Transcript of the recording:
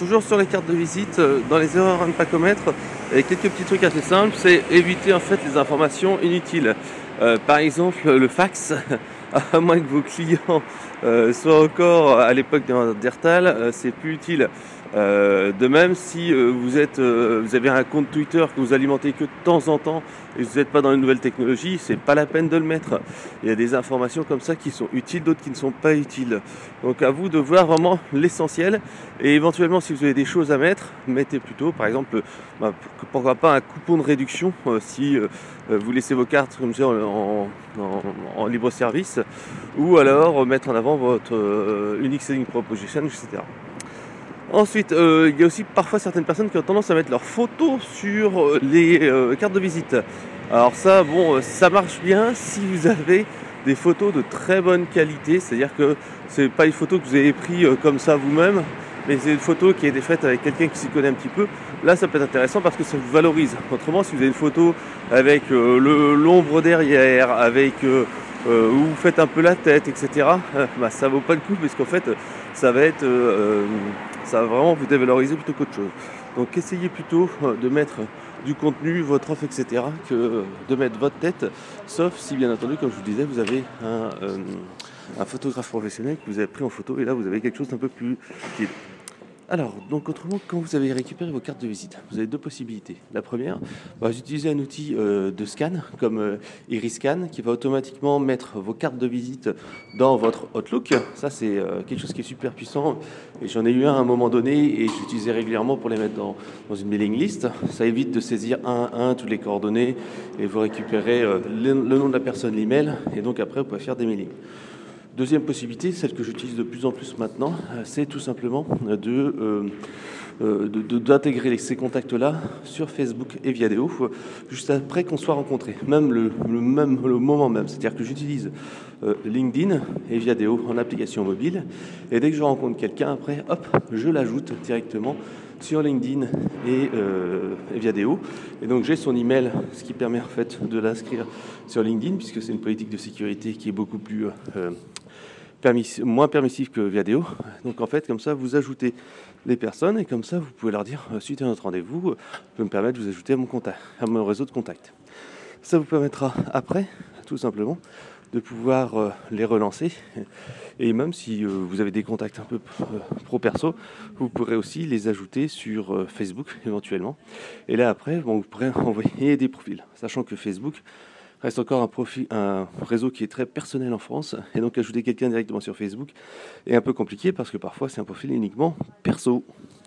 toujours sur les cartes de visite, dans les erreurs à ne pas commettre, et quelques petits trucs assez simples, c'est éviter en fait les informations inutiles. Par exemple, le fax, à moins que vos clients soient encore à l'époque d'un Neandertal, c'est plus utile. De même, si vous avez un compte Twitter que vous alimentez que de temps en temps et vous n'êtes pas dans les nouvelles technologies, c'est pas la peine de le mettre. Il y a des informations comme ça qui sont utiles, d'autres qui ne sont pas utiles. Donc à vous de voir vraiment l'essentiel et éventuellement si vous avez des choses à mettre, mettez plutôt par exemple pourquoi pas un coupon de réduction si vous laissez vos cartes comme ça en libre service, ou alors mettre en avant votre unique selling proposition, etc. Ensuite, il y a aussi parfois certaines personnes qui ont tendance à mettre leurs photos sur les cartes de visite. Alors ça, bon, ça marche bien si vous avez des photos de très bonne qualité, c'est-à-dire que c'est pas une photo que vous avez prise comme ça vous-même, mais c'est une photo qui a été faite avec quelqu'un qui s'y connaît un petit peu. Là, ça peut être intéressant parce que ça vous valorise. Autrement, si vous avez une photo avec l'ombre derrière, avec où vous faites un peu la tête, etc., ça vaut pas le coup parce qu'en fait, ça va être ça va vraiment vous dévaloriser plutôt qu'autre chose. Donc essayez plutôt de mettre du contenu, votre offre, etc., que de mettre votre tête, sauf si bien entendu, comme je vous disais, vous avez un photographe professionnel que vous avez pris en photo et là vous avez quelque chose d'un peu plus utile. Alors, donc autrement, quand vous avez récupéré vos cartes de visite, vous avez deux possibilités. La première, vous utilisez un outil de scan comme Iriscan qui va automatiquement mettre vos cartes de visite dans votre Outlook. Ça, c'est quelque chose qui est super puissant et j'en ai eu un à un moment donné et j'utilisais régulièrement pour les mettre dans une mailing list. Ça évite de saisir un à un toutes les coordonnées et vous récupérez le nom de la personne, l'email, et donc après, vous pouvez faire des mailings. Deuxième possibilité, celle que j'utilise de plus en plus maintenant, c'est tout simplement d'intégrer ces contacts-là sur Facebook et Viadeo juste après qu'on soit rencontrés, même le moment même. C'est-à-dire que j'utilise LinkedIn et Viadeo en application mobile et dès que je rencontre quelqu'un, après, hop, je l'ajoute directement sur LinkedIn et Viadeo. Et donc j'ai son email, ce qui permet en fait de l'inscrire sur LinkedIn puisque c'est une politique de sécurité qui est beaucoup plus moins permissif que Viadeo. Donc en fait, comme ça, vous ajoutez les personnes et comme ça, vous pouvez leur dire suite à notre rendez-vous, vous pouvez me permettre de vous ajouter à mon réseau de contacts. Ça vous permettra après, tout simplement, de pouvoir les relancer. Et même si vous avez des contacts un peu pro-perso, vous pourrez aussi les ajouter sur Facebook éventuellement. Et là après, vous pourrez envoyer des profils, sachant que Facebook reste encore un réseau qui est très personnel en France, et donc ajouter quelqu'un directement sur Facebook est un peu compliqué parce que parfois c'est un profil uniquement perso.